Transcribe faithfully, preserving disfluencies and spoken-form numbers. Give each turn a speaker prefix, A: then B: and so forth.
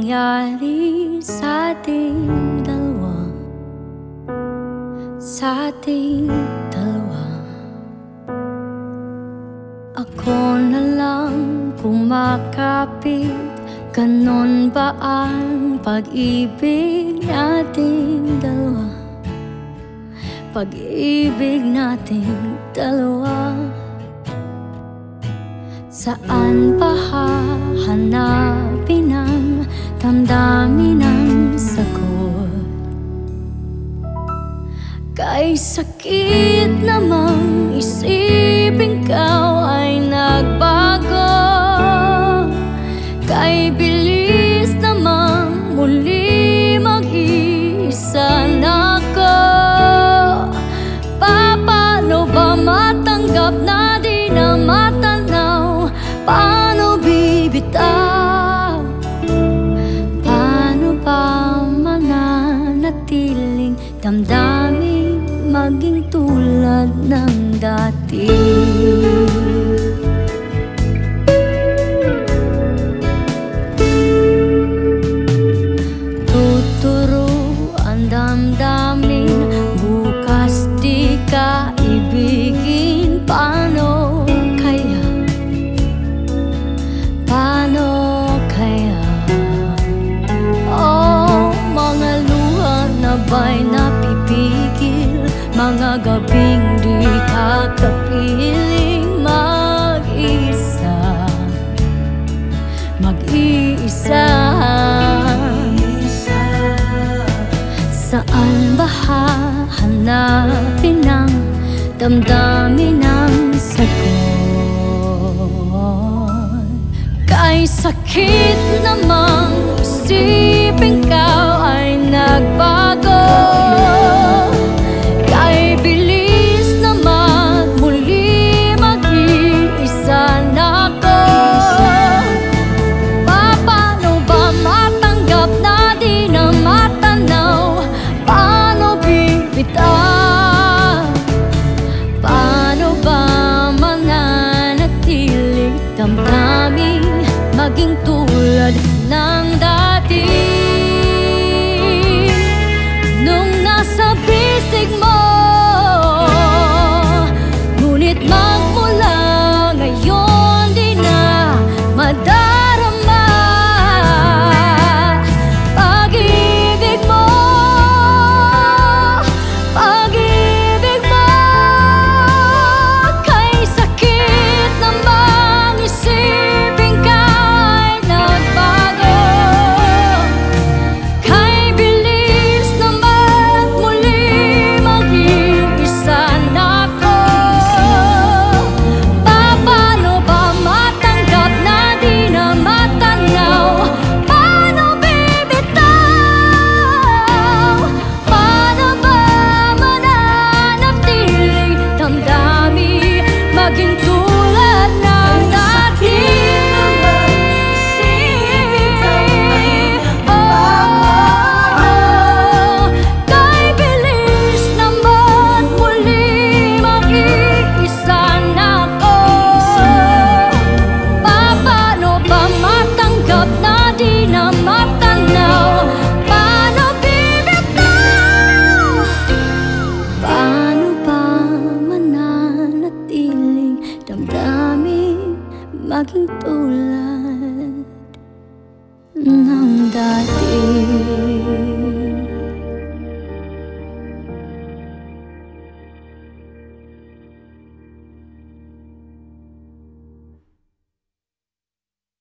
A: nangyari sa ating dalawa, sa ating dalawa. Ako na lang kumakapit, ganon ba ang pag-ibig nating dalawa? Pag-ibig nating dalawa. Saan pa hahanapin ang damdamin ng sagot? Kay sakit namang isipin ikaw ay nagbago, kay bilis namang muli mag-iisa na ako. Paano ba matanggap na di na matanaw? Paano bibitaw? Paano ba mananatiling damdamin maging tulad ng dati? Tuturo ang damdamin, bukas di ka ibigin. Paano kaya? Paano kaya? Oh, mga luha na ba'y napipigil? Mga gabing di ka kapiling mag-isa, mag-iisa. Saan ba hahanapin ang damdamin ng sagot? Kay sakit namang isipin ikaw ay nagbago, kay bilis naman muli mag-iisa na ako. Paano ba matanggap na di na matanaw? Paano bibitaw? Paano ba mananatiling damdamin maging tulad ng dati? Nung nasa bisig mo, ngunit magmula ngayon di na madarama pag-ibig mo, pag-ibig mo. Kay sakit namang isipin ka ay nagbago, kay bilis naman muli mag-iisa na ako. Paano ba matanggap na di na matanaw? Paano bibitaw? Paano ba mananatiling damdamin maging tulad ng dati? Oh, kay bilis naman muli mag-iisa na ako. Paano ba matanggap na di na matanaw? Paano bibitaw? Paano ba mananatiling damdamin maging tulad